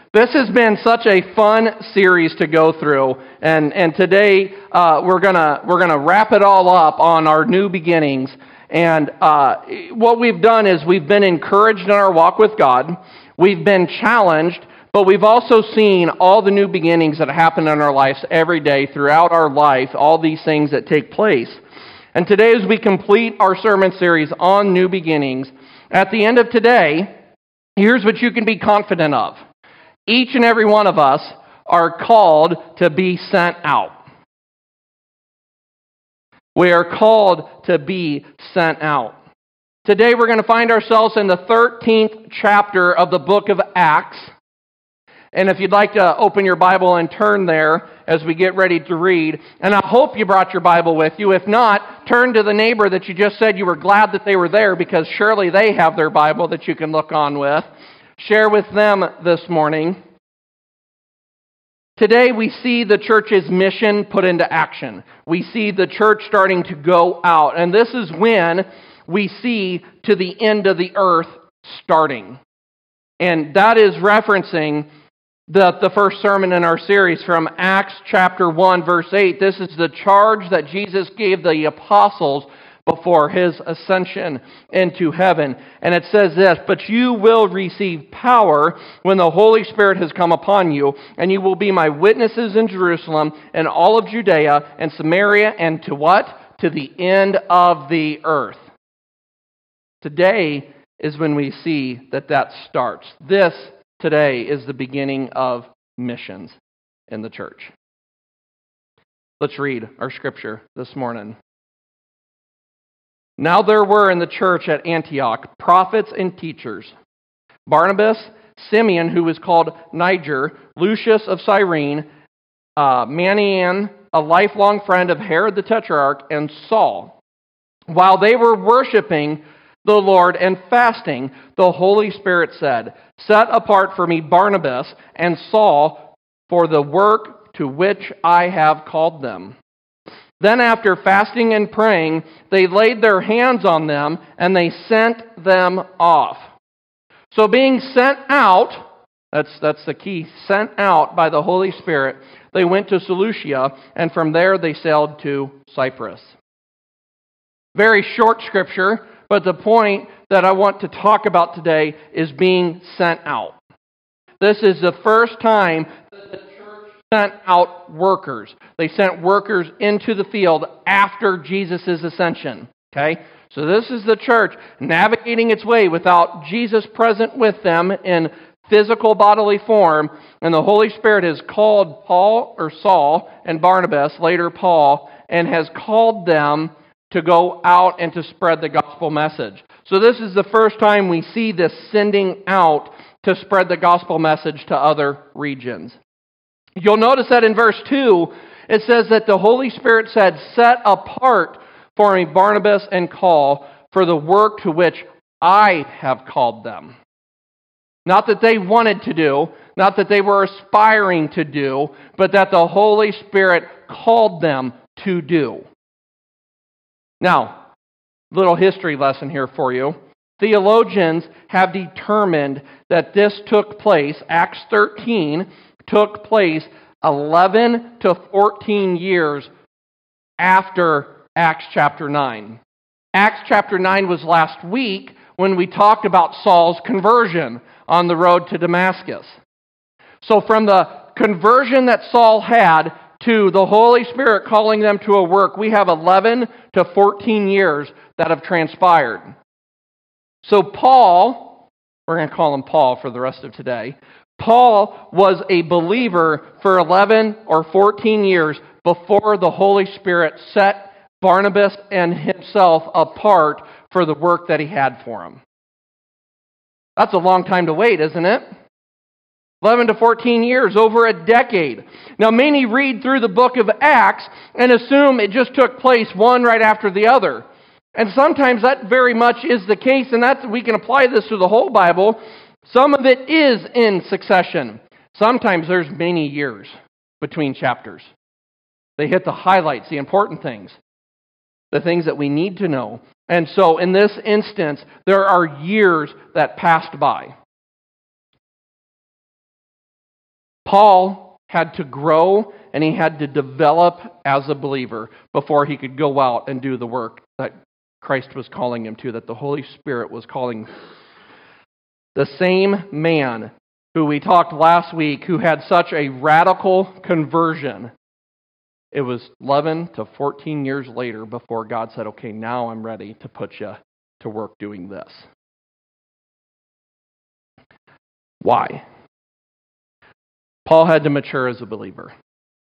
This has been such a fun series to go through, and today we're gonna wrap it all up on our new beginnings. And what we've done is we've been encouraged in our walk with God, we've been challenged, but we've also seen all the new beginnings that happen in our lives every day throughout our life, all these things that take place. And today, as we complete our sermon series on new beginnings, at the end of today, here's what you can be confident of. Each and every one of us are called to be sent out. We are called to be sent out. Today we're going to find ourselves in the 13th chapter of the book of Acts. And if you'd like to open your Bible and turn there as we get ready to read, and I hope you brought your Bible with you. If not, turn to the neighbor that you just said you were glad that they were there, because surely they have their Bible that you can look on with. Share with them this morning. Today we see the church's mission put into action. We see the church starting to go out. And this is when we see to the end of the earth starting. And that is referencing the first sermon in our series from Acts chapter 1, verse 8. This is the charge that Jesus gave the apostles before his ascension into heaven. And it says this, "But you will receive power when the Holy Spirit has come upon you, and you will be my witnesses in Jerusalem and all of Judea and Samaria and to what? To the end of the earth." Today is when we see that starts. This today is the beginning of missions in the church. Let's read our scripture this morning. "Now there were in the church at Antioch prophets and teachers: Barnabas, Simeon, who was called Niger, Lucius of Cyrene, Manaen, a lifelong friend of Herod the Tetrarch, and Saul. While they were worshiping the Lord and fasting, the Holy Spirit said, 'Set apart for me Barnabas and Saul for the work to which I have called them.' Then after fasting and praying, they laid their hands on them, and they sent them off. So being sent out," that's the key, sent out by the Holy Spirit, "they went to Seleucia, and from there they sailed to Cyprus." Very short scripture, but the point that I want to talk about today is being sent out. This is the first time that the church sent out workers. They sent workers into the field after Jesus' ascension. Okay? So this is the church navigating its way without Jesus present with them in physical bodily form, and the Holy Spirit has called Saul and Barnabas, later Paul, and has called them to go out and to spread the gospel message. So this is the first time we see this sending out to spread the gospel message to other regions. You'll notice that in verse 2, it says that the Holy Spirit said, "Set apart for me Barnabas and Saul for the work to which I have called them." Not that they wanted to do, not that they were aspiring to do, but that the Holy Spirit called them to do. Now, little history lesson here for you. Theologians have determined that this took place, Acts 13, took place 11 to 14 years after Acts chapter 9. Acts chapter 9 was last week when we talked about Saul's conversion on the road to Damascus. So from the conversion that Saul had to the Holy Spirit calling them to a work, we have 11 to 14 years that have transpired. So Paul, we're going to call him Paul for the rest of today, Paul was a believer for 11 or 14 years before the Holy Spirit set Barnabas and himself apart for the work that he had for him. That's a long time to wait, isn't it? 11 to 14 years, over a decade. Now, many read through the book of Acts and assume it just took place one right after the other. And sometimes that very much is the case, and we can apply this to the whole Bible. Some of it is in succession. Sometimes there's many years between chapters. They hit the highlights, the important things, the things that we need to know. And so in this instance, there are years that passed by. Paul had to grow and he had to develop as a believer before he could go out and do the work that Christ was calling him to, that the Holy Spirit was calling. The same man who we talked last week, who had such a radical conversion, it was 11 to 14 years later before God said, okay, now I'm ready to put you to work doing this. Why? Paul had to mature as a believer.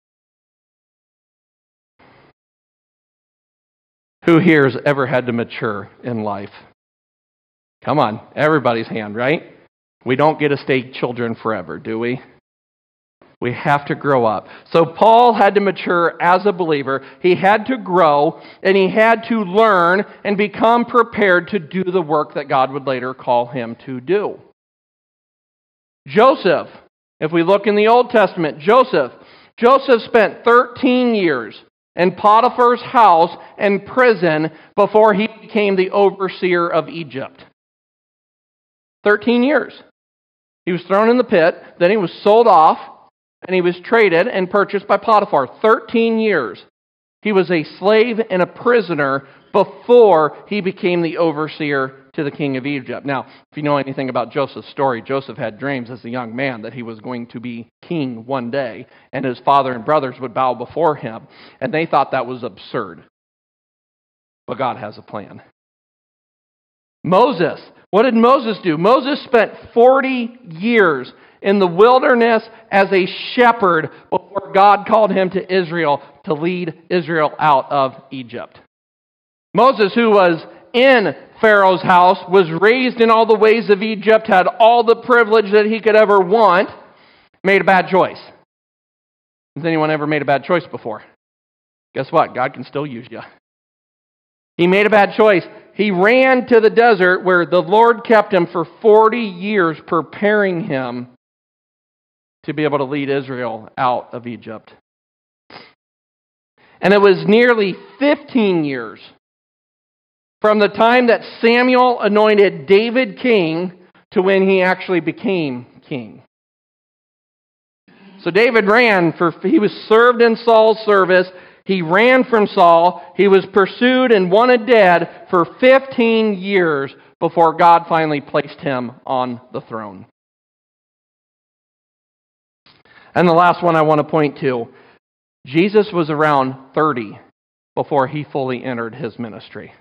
Who here has ever had to mature in life? Come on, everybody's hand, right? We don't get to stay children forever, do we? We have to grow up. So Paul had to mature as a believer. He had to grow, and he had to learn and become prepared to do the work that God would later call him to do. Joseph, if we look in the Old Testament, Joseph spent 13 years in Potiphar's house and prison before he became the overseer of Egypt. 13 years. He was thrown in the pit, then he was sold off, and he was traded and purchased by Potiphar. 13 years. He was a slave and a prisoner before he became the overseer to the king of Egypt. Now, if you know anything about Joseph's story, Joseph had dreams as a young man that he was going to be king one day, and his father and brothers would bow before him, and they thought that was absurd. But God has a plan. Moses. What did Moses do? Moses spent 40 years in the wilderness as a shepherd before God called him to Israel to lead Israel out of Egypt. Moses, who was in Pharaoh's house, was raised in all the ways of Egypt, had all the privilege that he could ever want, made a bad choice. Has anyone ever made a bad choice before? Guess what? God can still use you. He made a bad choice. He ran to the desert where the Lord kept him for 40 years, preparing him to be able to lead Israel out of Egypt. And it was nearly 15 years from the time that Samuel anointed David king to when he actually became king. So David he was served in Saul's service. He ran from Saul. He was pursued and wanted dead for 15 years before God finally placed him on the throne. And the last one I want to point to, Jesus was around 30 before he fully entered his ministry.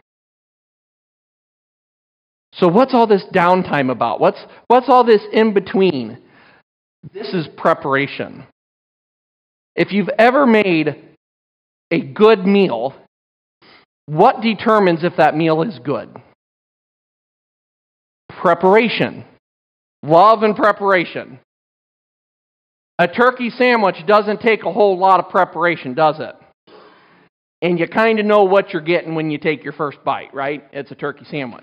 So what's all this downtime about? What's all this in between? This is preparation. If you've ever made a good meal, what determines if that meal is good? Preparation. Love and preparation. A turkey sandwich doesn't take a whole lot of preparation, does it? And you kind of know what you're getting when you take your first bite, right? It's a turkey sandwich.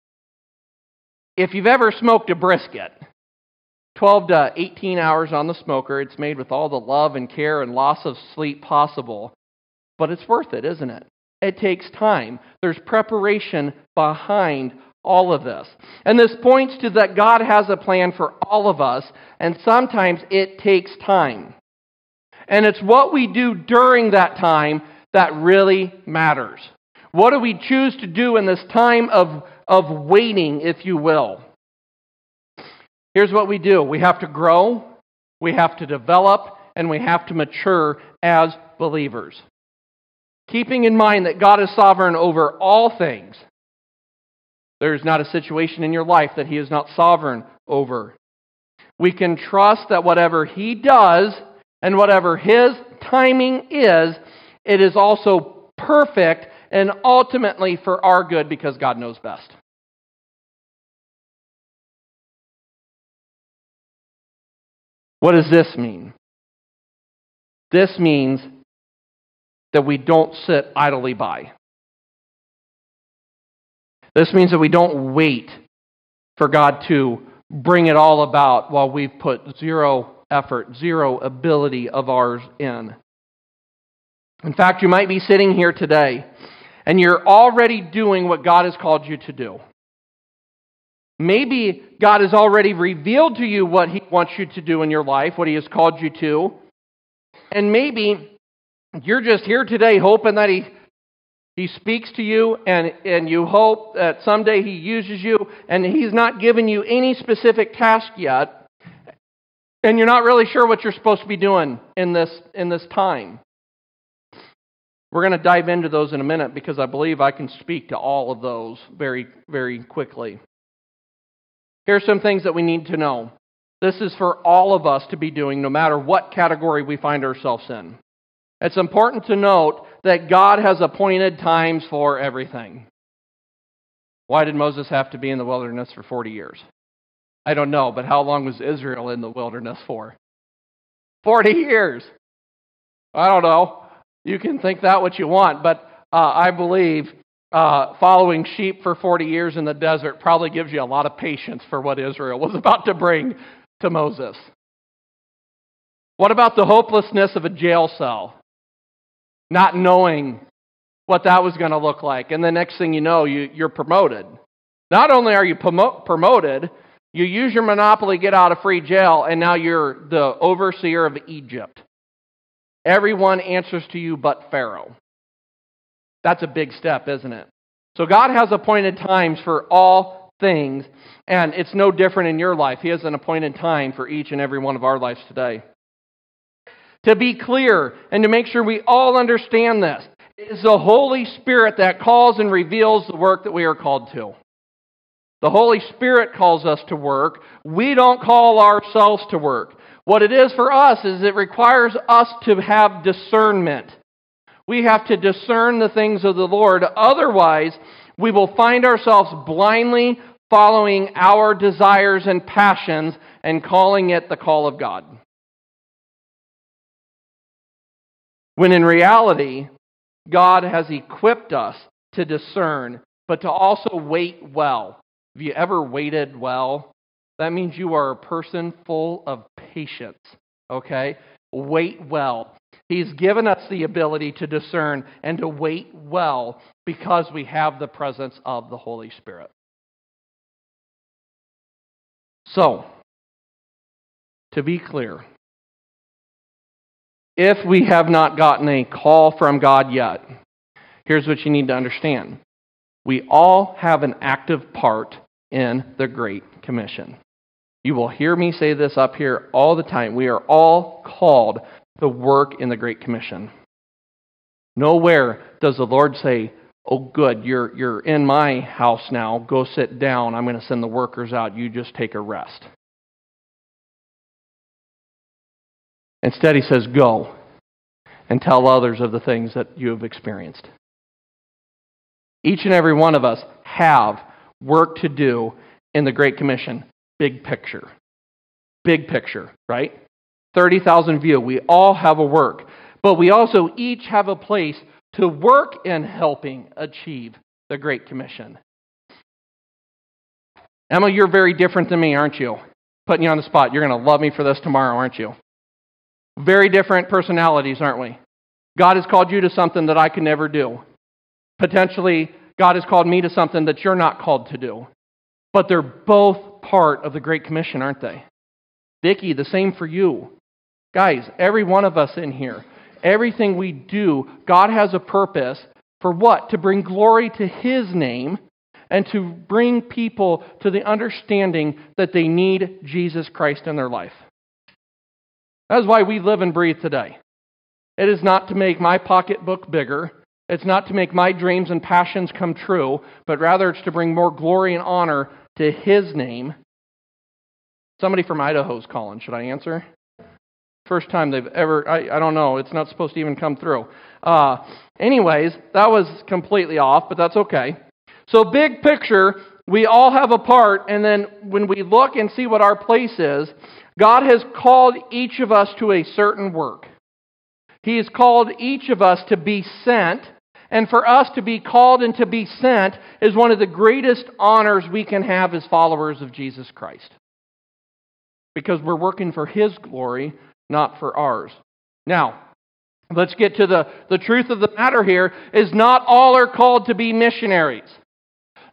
If you've ever smoked a brisket, 12 to 18 hours on the smoker, it's made with all the love and care and loss of sleep possible. But it's worth it, isn't it? It takes time. There's preparation behind all of this. And this points to that God has a plan for all of us, and sometimes it takes time. And it's what we do during that time that really matters. What do we choose to do in this time of waiting, if you will? Here's what we do. We have to grow, we have to develop, and we have to mature as believers. Keeping in mind that God is sovereign over all things. There's not a situation in your life that He is not sovereign over. We can trust that whatever He does and whatever His timing is, it is also perfect and ultimately for our good because God knows best. What does this mean? This means that we don't sit idly by. This means that we don't wait for God to bring it all about while we've put zero effort, zero ability of ours in. In fact, you might be sitting here today and you're already doing what God has called you to do. Maybe God has already revealed to you what He wants you to do in your life, what He has called you to. And maybe you're just here today hoping that He speaks to you, and you hope that someday He uses you, and He's not given you any specific task yet, and you're not really sure what you're supposed to be doing in this time. We're going to dive into those in a minute because I believe I can speak to all of those very, very quickly. Here's some things that we need to know. This is for all of us to be doing, no matter what category we find ourselves in. It's important to note that God has appointed times for everything. Why did Moses have to be in the wilderness for 40 years? I don't know, but how long was Israel in the wilderness for? 40 years. I don't know. You can think that what you want, but I believe following sheep for 40 years in the desert probably gives you a lot of patience for what Israel was about to bring to Moses. What about the hopelessness of a jail cell? Not knowing what that was going to look like. And the next thing you know, you're promoted. Not only are you promoted, you use your monopoly, get out of free jail, and now you're the overseer of Egypt. Everyone answers to you but Pharaoh. That's a big step, isn't it? So God has appointed times for all things, and it's no different in your life. He has an appointed time for each and every one of our lives today. To be clear and to make sure we all understand this, it is the Holy Spirit that calls and reveals the work that we are called to. The Holy Spirit calls us to work. We don't call ourselves to work. What it is for us is it requires us to have discernment. We have to discern the things of the Lord. Otherwise, we will find ourselves blindly following our desires and passions and calling it the call of God. When in reality, God has equipped us to discern, but to also wait well. Have you ever waited well? That means you are a person full of patience, okay? Wait well. He's given us the ability to discern and to wait well because we have the presence of the Holy Spirit. So, to be clear, if we have not gotten a call from God yet, here's what you need to understand. We all have an active part in the Great Commission. You will hear me say this up here all the time. We are all called to work in the Great Commission. Nowhere does the Lord say, oh good, you're in my house now, go sit down, I'm going to send the workers out, you just take a rest. Instead, He says, go and tell others of the things that you have experienced. Each and every one of us have work to do in the Great Commission. Big picture. Big picture, right? 30,000 view. We all have a work. But we also each have a place to work in helping achieve the Great Commission. Emma, you're very different than me, aren't you? Putting you on the spot. You're going to love me for this tomorrow, aren't you? Very different personalities, aren't we? God has called you to something that I could never do. Potentially, God has called me to something that you're not called to do. But they're both part of the Great Commission, aren't they? Dickie, the same for you. Guys, every one of us in here, everything we do, God has a purpose for what? To bring glory to His name and to bring people to the understanding that they need Jesus Christ in their life. That is why we live and breathe today. It is not to make my pocketbook bigger. It's not to make my dreams and passions come true, but rather it's to bring more glory and honor to His name. Somebody from Idaho is calling. Should I answer? First time they've ever, I don't know. It's not supposed to even come through. Anyways, that was completely off, but that's okay. So big picture, we all have a part, and then when we look and see what our place is, God has called each of us to a certain work. He has called each of us to be sent, and for us to be called and to be sent is one of the greatest honors we can have as followers of Jesus Christ. Because we're working for His glory, not for ours. Now, let's get to the truth of the matter here, is not all are called to be missionaries.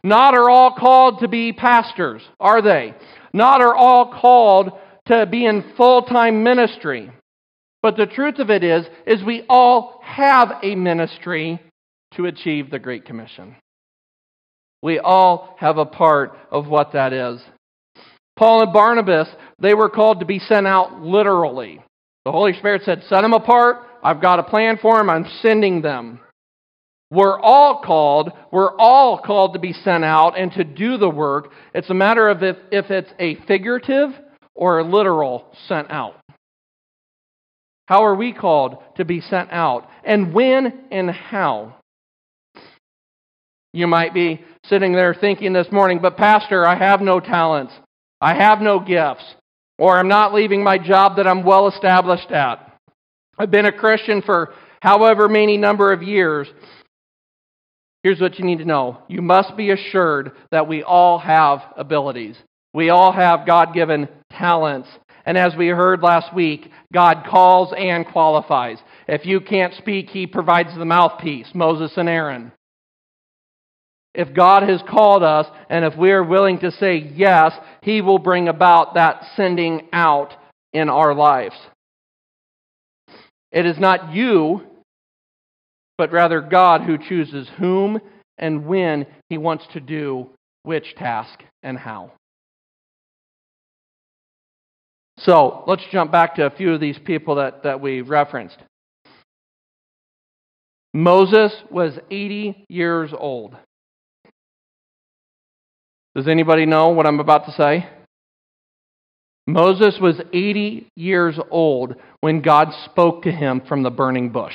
Not are all called to be pastors, are they? Not are all called to be in full-time ministry. But the truth of it is we all have a ministry to achieve the Great Commission. We all have a part of what that is. Paul and Barnabas, they were called to be sent out literally. The Holy Spirit said, set them apart. I've got a plan for them. I'm sending them. We're all called to be sent out and to do the work. It's a matter of if it's a figurative or a literal sent out. How are we called to be sent out? And when and how? You might be sitting there thinking this morning, but Pastor, I have no talents. I have no gifts. Or I'm not leaving my job that I'm well established at. I've been a Christian for however many number of years. Here's what you need to know. You must be assured that we all have abilities. We all have God-given talents. And as we heard last week, God calls and qualifies. If you can't speak, He provides the mouthpiece, Moses and Aaron. If God has called us, and if we are willing to say yes, He will bring about that sending out in our lives. It is not you, but rather God who chooses whom and when He wants to do which task and how. So, let's jump back to a few of these people that we referenced. Moses was 80 years old. Does anybody know what I'm about to say? Moses was 80 years old when God spoke to him from the burning bush.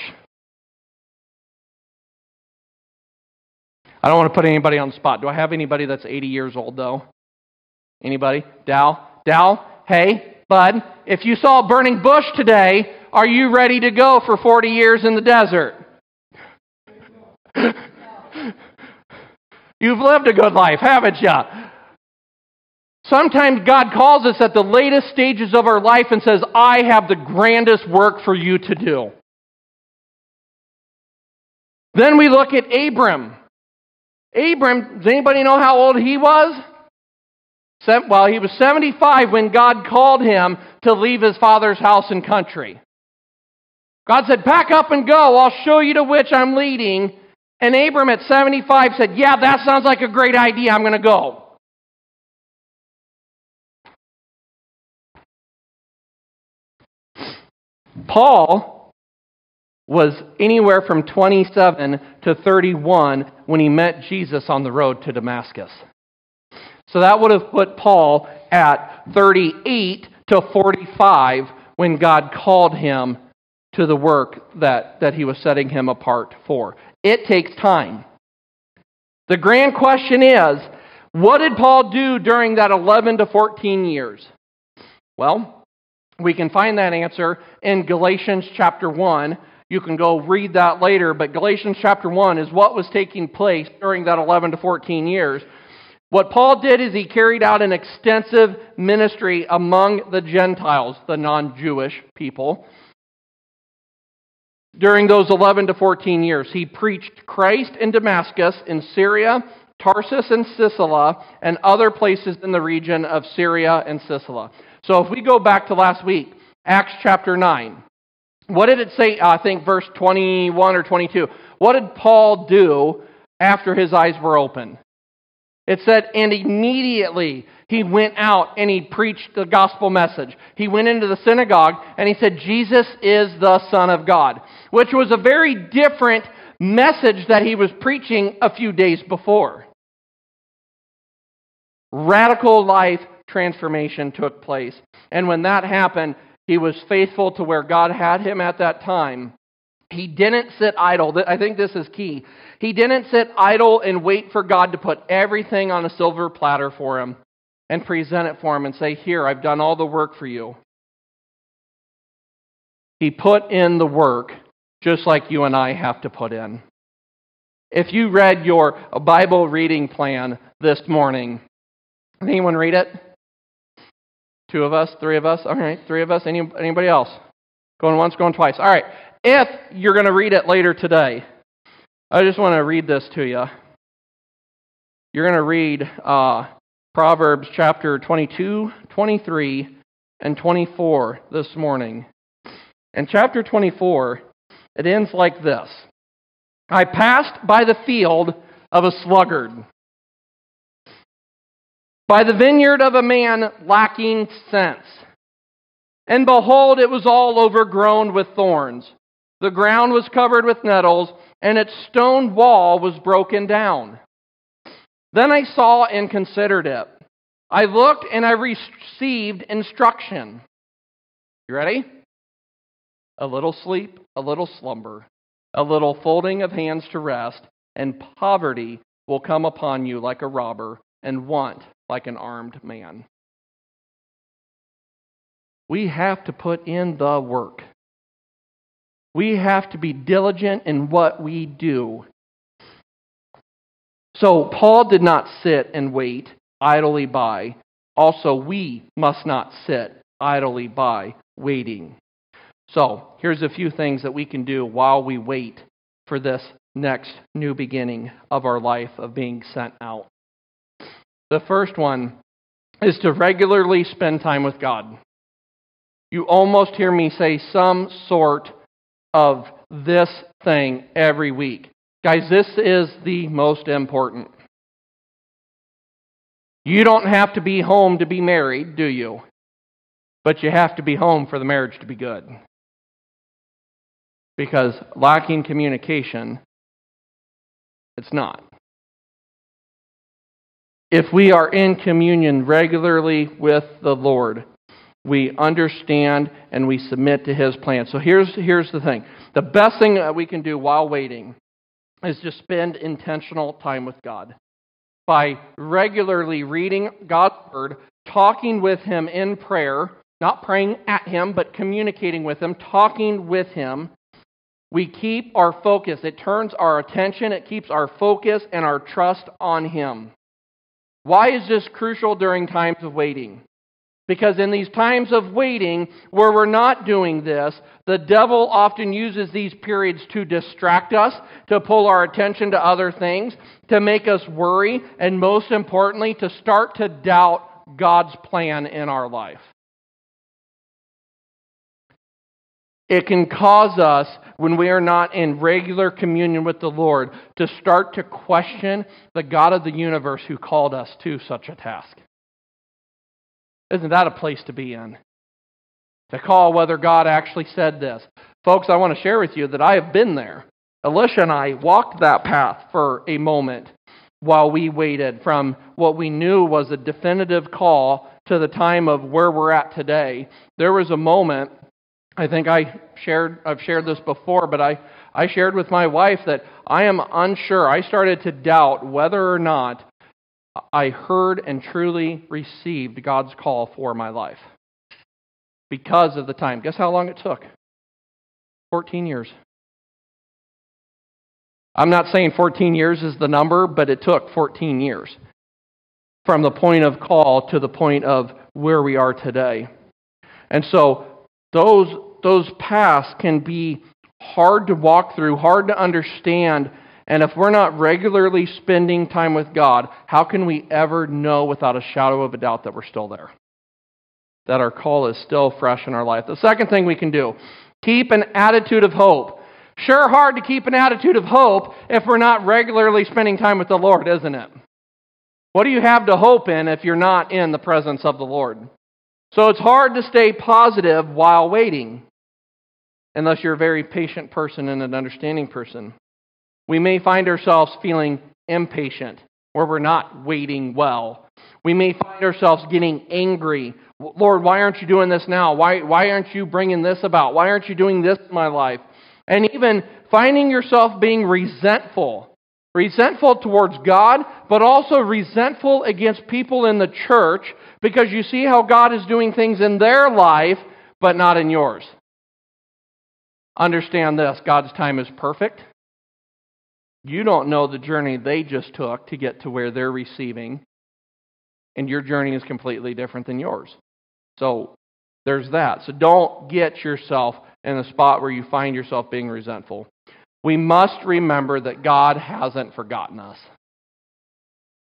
I don't want to put anybody on the spot. Do I have anybody that's 80 years old, though? Anybody? Dal? Hey, bud, if you saw a burning bush today, are you ready to go for 40 years in the desert? You've lived a good life, haven't you? Sometimes God calls us at the latest stages of our life and says, I have the grandest work for you to do. Then we look at Abram. Does anybody know how old he was? Well, he was 75 when God called him to leave his father's house and country. God said, pack up and go. I'll show you to which I'm leading. And Abram at 75 said, yeah, that sounds like a great idea. I'm going to go. Paul was anywhere from 27 to 31 when he met Jesus on the road to Damascus. So that would have put Paul at 38 to 45 when God called him to the work that he was setting him apart for. It takes time. The grand question is, what did Paul do during that 11 to 14 years? Well, we can find that answer in Galatians chapter 1. You can go read that later, but Galatians chapter 1 is what was taking place during that 11 to 14 years. What Paul did is he carried out an extensive ministry among the Gentiles, the non-Jewish people. During those 11 to 14 years, he preached Christ in Damascus, in Syria, Tarsus and Sicily, and other places in the region of Syria and Sicily. So if we go back to last week, Acts chapter 9, what did it say? I think verse 21 or 22. What did Paul do after his eyes were open? It said, and immediately he went out and he preached the gospel message. He went into the synagogue and he said, Jesus is the Son of God, which was a very different message that he was preaching a few days before. Radical life transformation took place. And when that happened, he was faithful to where God had him at that time. He didn't sit idle. I think this is key. He didn't sit idle and wait for God to put everything on a silver platter for him and present it for him and say, here, I've done all the work for you. He put in the work just like you and I have to put in. If you read your Bible reading plan this morning, anyone read it? 2 of us, 3 of us? All right, 3 of us. Anybody else? Going once, going twice. All right. If you're going to read it later today, I just want to read this to you. You're going to read Proverbs chapter 22, 23, and 24 this morning. In chapter 24, it ends like this. I passed by the field of a sluggard, by the vineyard of a man lacking sense. And behold, it was all overgrown with thorns. The ground was covered with nettles, and its stone wall was broken down. Then I saw and considered it. I looked and I received instruction. You ready? A little sleep, a little slumber, a little folding of hands to rest, and poverty will come upon you like a robber, and want like an armed man. We have to put in the work. We have to be diligent in what we do. So Paul did not sit and wait idly by. Also, we must not sit idly by waiting. So here's a few things that we can do while we wait for this next new beginning of our life of being sent out. The first one is to regularly spend time with God. You almost hear me say some sort of this thing every week. Guys, this is the most important. You don't have to be home to be married, do you? But you have to be home for the marriage to be good. Because lacking communication, it's not. If we are in communion regularly with the Lord, we understand and we submit to His plan. So here's the thing. The best thing that we can do while waiting is to spend intentional time with God. By regularly reading God's Word, talking with Him in prayer, not praying at Him, but communicating with Him, talking with Him, we keep our focus. It turns our attention, it keeps our focus and our trust on Him. Why is this crucial during times of waiting? Because in these times of waiting, where we're not doing this, the devil often uses these periods to distract us, to pull our attention to other things, to make us worry, and most importantly, to start to doubt God's plan in our life. It can cause us, when we are not in regular communion with the Lord, to start to question the God of the universe who called us to such a task. Isn't that a place to be in? To call whether God actually said this. Folks, I want to share with you that I have been there. Alicia and I walked that path for a moment while we waited from what we knew was a definitive call to the time of where we're at today. There was a moment, I think I've shared this before, but I shared with my wife that I am unsure. I started to doubt whether or not I heard and truly received God's call for my life because of the time. Guess how long it took? 14 years. I'm not saying 14 years is the number, but it took 14 years from the point of call to the point of where we are today. And so those paths can be hard to walk through, hard to understand. And if we're not regularly spending time with God, how can we ever know without a shadow of a doubt that we're still there? That our call is still fresh in our life. The second thing we can do, keep an attitude of hope. Sure hard to keep an attitude of hope if we're not regularly spending time with the Lord, isn't it? What do you have to hope in if you're not in the presence of the Lord? So it's hard to stay positive while waiting, unless you're a very patient person and an understanding person. We may find ourselves feeling impatient, where we're not waiting well. We may find ourselves getting angry. Lord, why aren't you doing this now? Why aren't you bringing this about? Why aren't you doing this in my life? And even finding yourself being resentful. Resentful towards God, but also resentful against people in the church because you see how God is doing things in their life, but not in yours. Understand this, God's time is perfect. You don't know the journey they just took to get to where they're receiving, and your journey is completely different than yours. So there's that. So don't get yourself in a spot where you find yourself being resentful. We must remember that God hasn't forgotten us.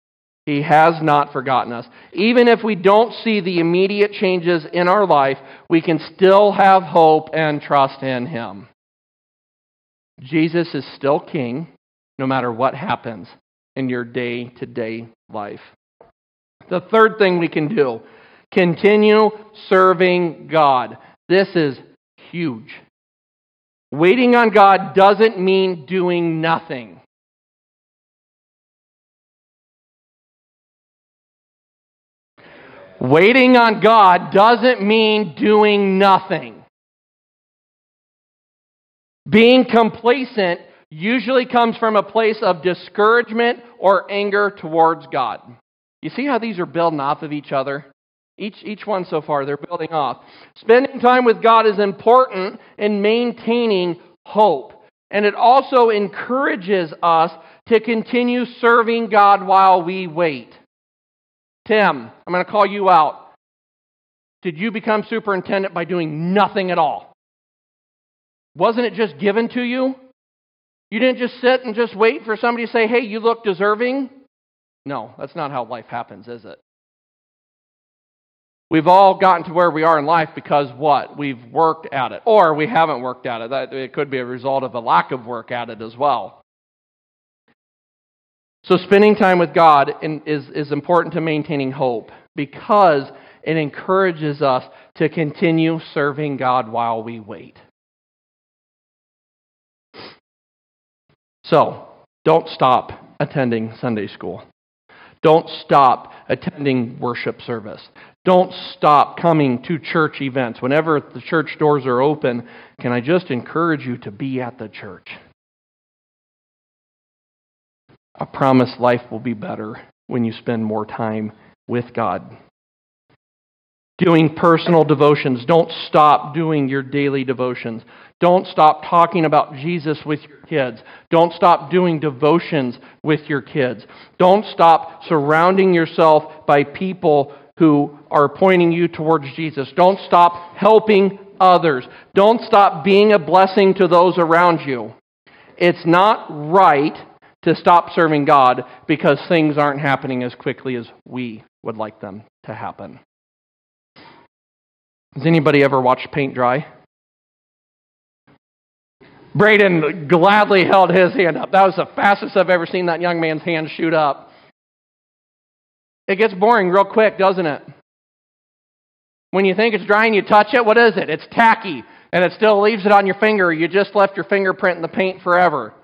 He has not forgotten us. Even if we don't see the immediate changes in our life, we can still have hope and trust in Him. Jesus is still King, no matter what happens in your day-to-day life. The third thing we can do, continue serving God. This is huge. Waiting on God doesn't mean doing nothing. Waiting on God doesn't mean doing nothing. Being complacent usually comes from a place of discouragement or anger towards God. You see how these are building off of each other? Each one so far, they're building off. Spending time with God is important in maintaining hope. And it also encourages us to continue serving God while we wait. Tim, I'm going to call you out. Did you become superintendent by doing nothing at all? Wasn't it just given to you? You didn't just sit and just wait for somebody to say, hey, you look deserving? No, that's not how life happens, is it? We've all gotten to where we are in life because what? We've worked at it. Or we haven't worked at it. It could be a result of a lack of work at it as well. So spending time with God is important to maintaining hope because it encourages us to continue serving God while we wait. So, don't stop attending Sunday school. Don't stop attending worship service. Don't stop coming to church events. Whenever the church doors are open, can I just encourage you to be at the church? I promise life will be better when you spend more time with God. Doing personal devotions. Don't stop doing your daily devotions. Don't stop talking about Jesus with your kids. Don't stop doing devotions with your kids. Don't stop surrounding yourself by people who are pointing you towards Jesus. Don't stop helping others. Don't stop being a blessing to those around you. It's not right to stop serving God because things aren't happening as quickly as we would like them to happen. Has anybody ever watched paint dry? Braden gladly held his hand up. That was the fastest I've ever seen that young man's hand shoot up. It gets boring real quick, doesn't it? When you think it's dry and you touch it, what is it? It's tacky, and it still leaves it on your finger. You just left your fingerprint in the paint forever.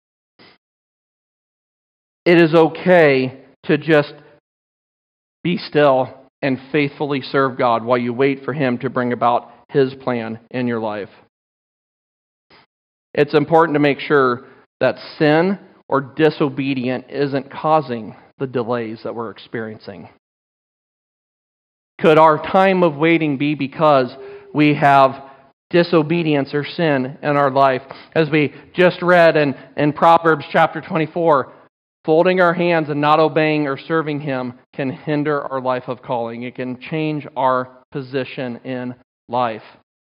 It is okay to just be still and faithfully serve God while you wait for Him to bring about His plan in your life. It's important to make sure that sin or disobedience isn't causing the delays that we're experiencing. Could our time of waiting be because we have disobedience or sin in our life? As we just read in Proverbs chapter 24, folding our hands and not obeying or serving Him can hinder our life of calling. It can change our position in life.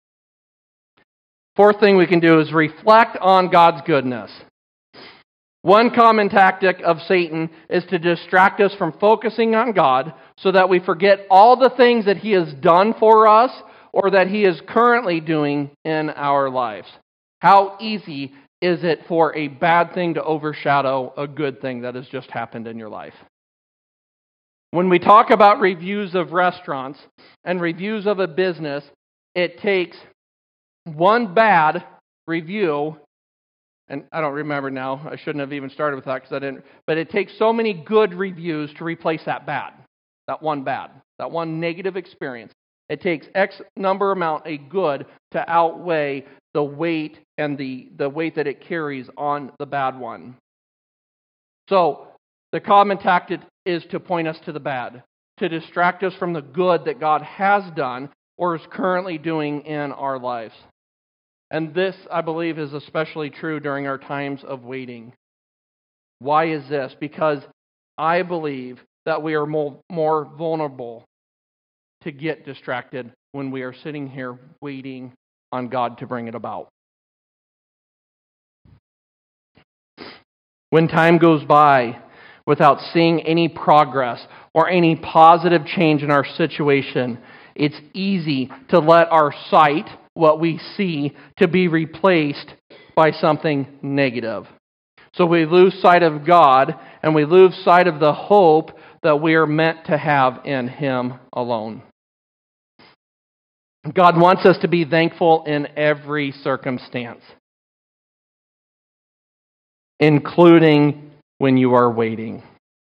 Fourth thing we can do is reflect on God's goodness. One common tactic of Satan is to distract us from focusing on God so that we forget all the things that He has done for us or that He is currently doing in our lives. How easy is it for a bad thing to overshadow a good thing that has just happened in your life? When we talk about reviews of restaurants and reviews of a business, it takes one bad review, and I don't remember now, I shouldn't have even started with that because I didn't, but it takes so many good reviews to replace that one negative experience. It takes X number amount, a good, to outweigh the weight and the weight that it carries on the bad one. So, the common tactic is to point us to the bad, to distract us from the good that God has done or is currently doing in our lives. And this, I believe, is especially true during our times of waiting. Why is this? Because I believe that we are more vulnerable to get distracted when we are sitting here waiting on God to bring it about. When time goes by, without seeing any progress or any positive change in our situation, it's easy to let our sight, what we see, to be replaced by something negative. So we lose sight of God, and we lose sight of the hope that we are meant to have in Him alone. God wants us to be thankful in every circumstance, including when you are waiting.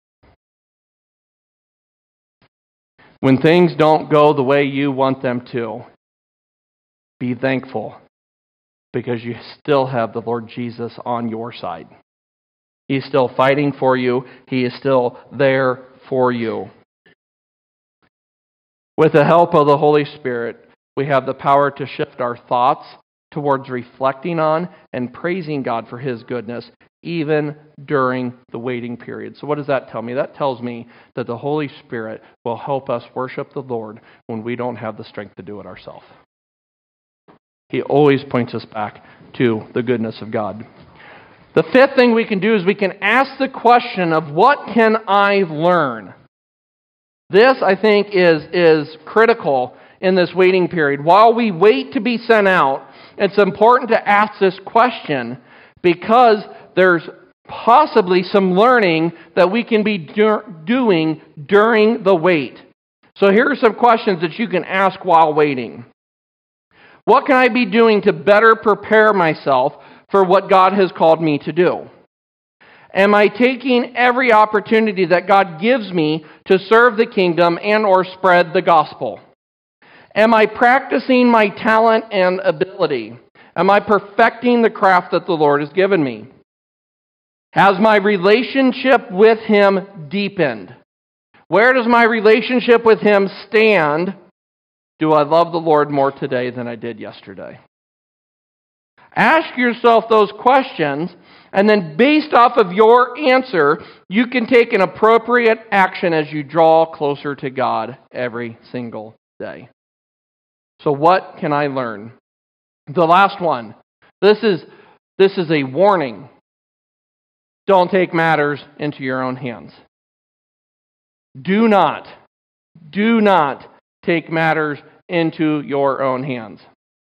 When things don't go the way you want them to, be thankful, because you still have the Lord Jesus on your side. He's still fighting for you. He is still there for you. With the help of the Holy Spirit, we have the power to shift our thoughts towards reflecting on and praising God for His goodness, even during the waiting period. So what does that tell me? That tells me that the Holy Spirit will help us worship the Lord when we don't have the strength to do it ourselves. He always points us back to the goodness of God. The fifth thing we can do is we can ask the question of, what can I learn? This, I think, is critical in this waiting period. While we wait to be sent out, it's important to ask this question, because there's possibly some learning that we can be doing during the wait. So here are some questions that you can ask while waiting. What can I be doing to better prepare myself for what God has called me to do? Am I taking every opportunity that God gives me to serve the kingdom and or spread the gospel? Am I practicing my talent and ability? Am I perfecting the craft that the Lord has given me? Has my relationship with Him deepened? Where does my relationship with Him stand? Do I love the Lord more today than I did yesterday? Ask yourself those questions, and then based off of your answer, you can take an appropriate action as you draw closer to God every single day. So what can I learn? The last one. This is a warning. Don't take matters into your own hands. Do not take matters into your own hands.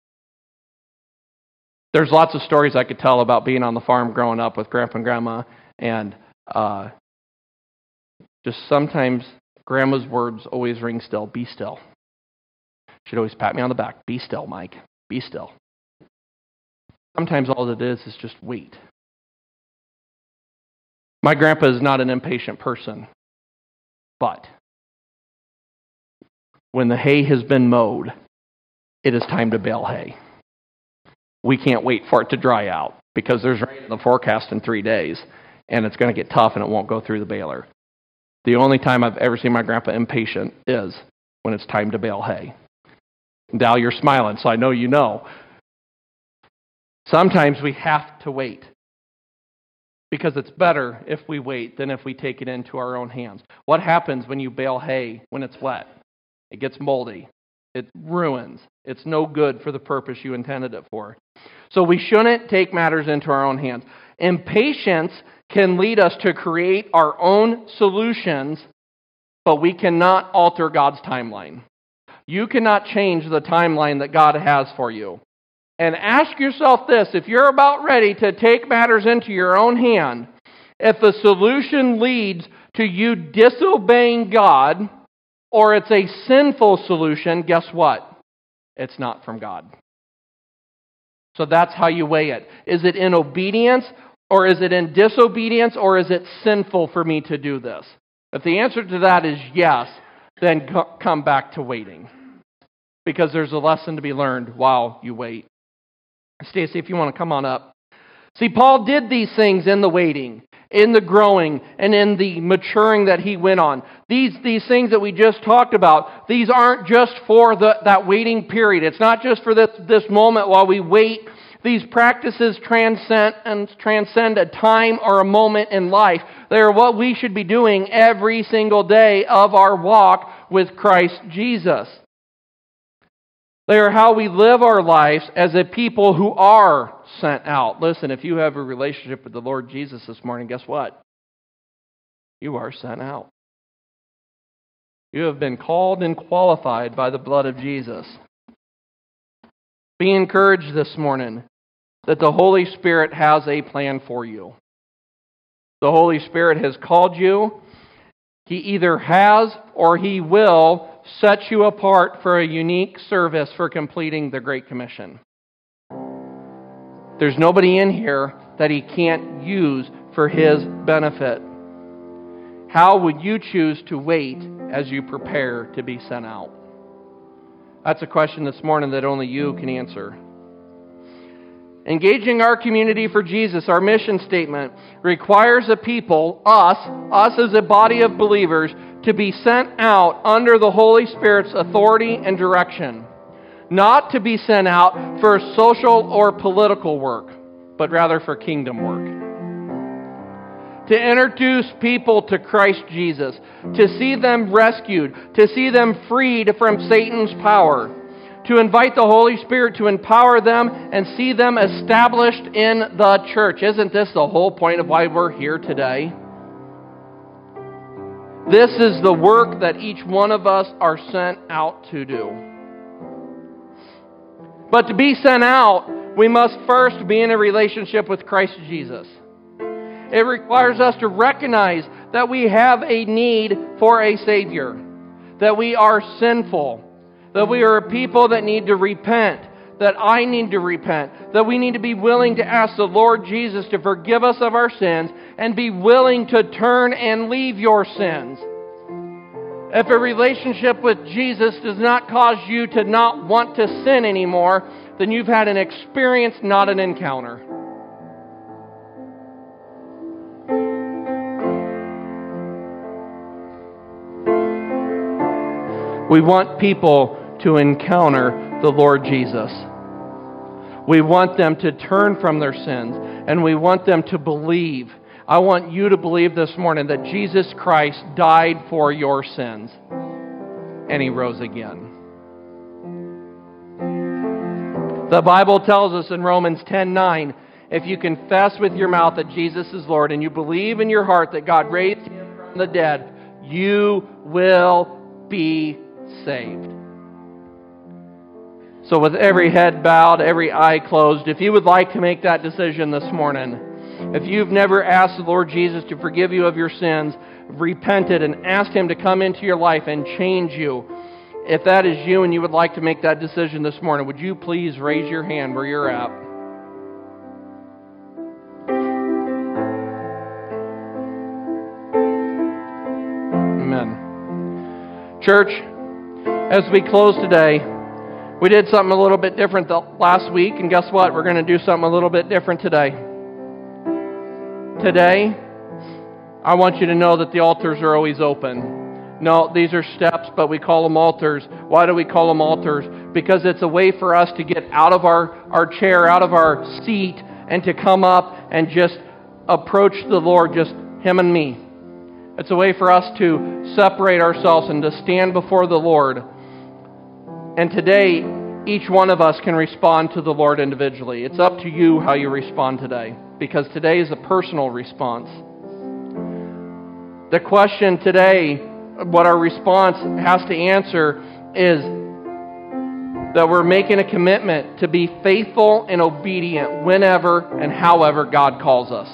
There's lots of stories I could tell about being on the farm growing up with Grandpa and Grandma, and just sometimes Grandma's words always ring still. Be still. She'd always pat me on the back. Be still, Mike. Be still. Sometimes all it is just wait. My grandpa is not an impatient person, but when the hay has been mowed, it is time to bale hay. We can't wait for it to dry out because there's rain in the forecast in 3 days, and it's going to get tough and it won't go through the baler. The only time I've ever seen my grandpa impatient is when it's time to bale hay. Dal, you're smiling, so I know you know. Sometimes we have to wait because it's better if we wait than if we take it into our own hands. What happens when you bale hay when it's wet? It gets moldy. It ruins. It's no good for the purpose you intended it for. So we shouldn't take matters into our own hands. Impatience can lead us to create our own solutions, but we cannot alter God's timeline. You cannot change the timeline that God has for you. And ask yourself this, if you're about ready to take matters into your own hand, if the solution leads to you disobeying God, or it's a sinful solution, guess what? It's not from God. So that's how you weigh it. Is it in obedience, or is it in disobedience, or is it sinful for me to do this? If the answer to that is yes, then come back to waiting. Because there's a lesson to be learned while you wait. Stacy, if you want to come on up. See, Paul did these things in the waiting, in the growing, and in the maturing that he went on. These things that we just talked about, these aren't just for that waiting period. It's not just for this moment while we wait. These practices transcend a time or a moment in life. They are what we should be doing every single day of our walk with Christ Jesus. They are how we live our lives as a people who are sent out. Listen, if you have a relationship with the Lord Jesus this morning, guess what? You are sent out. You have been called and qualified by the blood of Jesus. Be encouraged this morning that the Holy Spirit has a plan for you. The Holy Spirit has called you. He either has or He will set you apart for a unique service for completing the Great Commission. There's nobody in here that He can't use for His benefit. How would you choose to wait as you prepare to be sent out? That's a question this morning that only you can answer. Engaging our community for Jesus, our mission statement, requires a people, us as a body of believers, to be sent out under the Holy Spirit's authority and direction. Not to be sent out for social or political work, but rather for kingdom work. To introduce people to Christ Jesus, to see them rescued, to see them freed from Satan's power, to invite the Holy Spirit to empower them and see them established in the church. Isn't this the whole point of why we're here today? This is the work that each one of us are sent out to do. But to be sent out, we must first be in a relationship with Christ Jesus. It requires us to recognize that we have a need for a Savior, that we are sinful, that we are a people that need to repent, that I need to repent, that we need to be willing to ask the Lord Jesus to forgive us of our sins and be willing to turn and leave your sins. If a relationship with Jesus does not cause you to not want to sin anymore, then you've had an experience, not an encounter. We want people to encounter the Lord Jesus. We want them to turn from their sins, and we want them to believe. I want you to believe this morning that Jesus Christ died for your sins, and He rose again. The Bible tells us in Romans 10:9, if you confess with your mouth that Jesus is Lord, and you believe in your heart that God raised Him from the dead, you will be saved. So with every head bowed, every eye closed, if you would like to make that decision this morning, if you've never asked the Lord Jesus to forgive you of your sins, repented and asked Him to come into your life and change you, if that is you and you would like to make that decision this morning, would you please raise your hand where you're at? Amen. Church, as we close today, we did something a little bit different last week, and guess what? We're going to do something a little bit different today. Today, I want you to know that the altars are always open. No, these are steps, but we call them altars. Why do we call them altars? Because it's a way for us to get out of our chair, out of our seat, and to come up and just approach the Lord, just Him and me. It's a way for us to separate ourselves and to stand before the Lord. And today, each one of us can respond to the Lord individually. It's up to you how you respond today, because today is a personal response. The question today, what our response has to answer, is that we're making a commitment to be faithful and obedient whenever and however God calls us.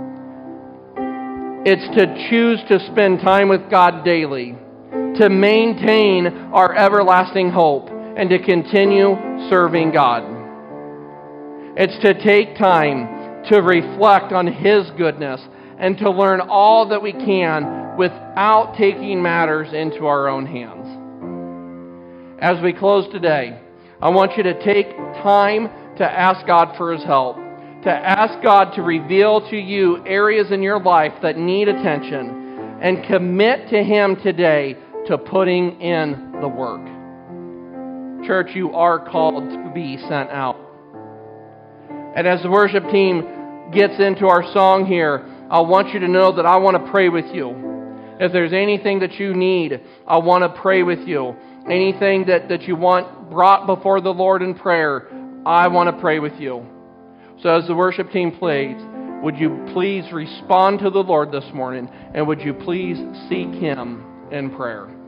It's to choose to spend time with God daily, to maintain our everlasting hope, and to continue serving God. It's to take time to reflect on His goodness and to learn all that we can without taking matters into our own hands. As we close today, I want you to take time to ask God for His help, to ask God to reveal to you areas in your life that need attention, and commit to Him today to putting in the work. Church, you are called to be sent out. And as the worship team gets into our song here, I want you to know that I want to pray with you. If there's anything that you need, I want to pray with you. Anything that you want brought before the Lord in prayer, I want to pray with you. So as the worship team plays, would you please respond to the Lord this morning, and would you please seek Him in prayer?